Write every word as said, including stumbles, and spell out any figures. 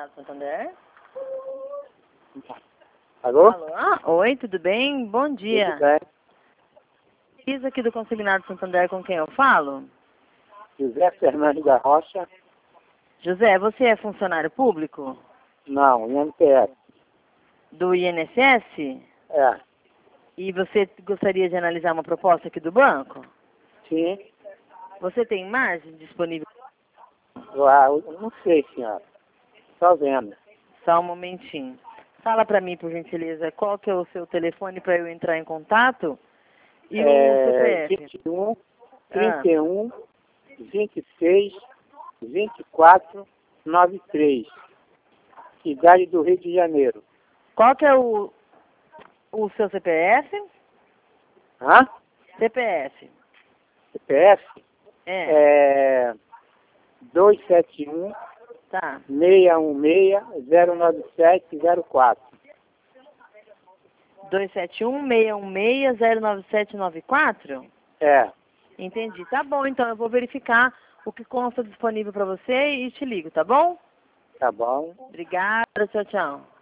Consignado Santander. Alô? Alô? Ah, oi, tudo bem? Bom dia. Tudo bem? Fiz aqui do Consignado Santander, com quem eu falo? José Fernandes da Rocha? José, você é funcionário público? Não, I N P S. Do I N S S? É. E você gostaria de analisar uma proposta aqui do banco? Sim. Você tem margem disponível? Ah, eu não sei, senhora. Só vendo. Só um momentinho. Fala pra mim, por gentileza, qual que é o seu telefone para eu entrar em contato? E o C P É F? vinte e um, Ah, trinta e um, vinte e seis, vinte e quatro, noventa e três. Cidade do Rio de Janeiro. qual que é o, o seu C P F? Hã? C P F. C P F? É, É dois sete um, tá. seis um seis, zero nove sete zero quatro. dois sete um, seis um seis, zero nove sete nove quatro? É. Entendi. Tá bom, então eu vou verificar o que consta disponível para você e te ligo, tá bom? Tá bom. Obrigada, tchau, tchau.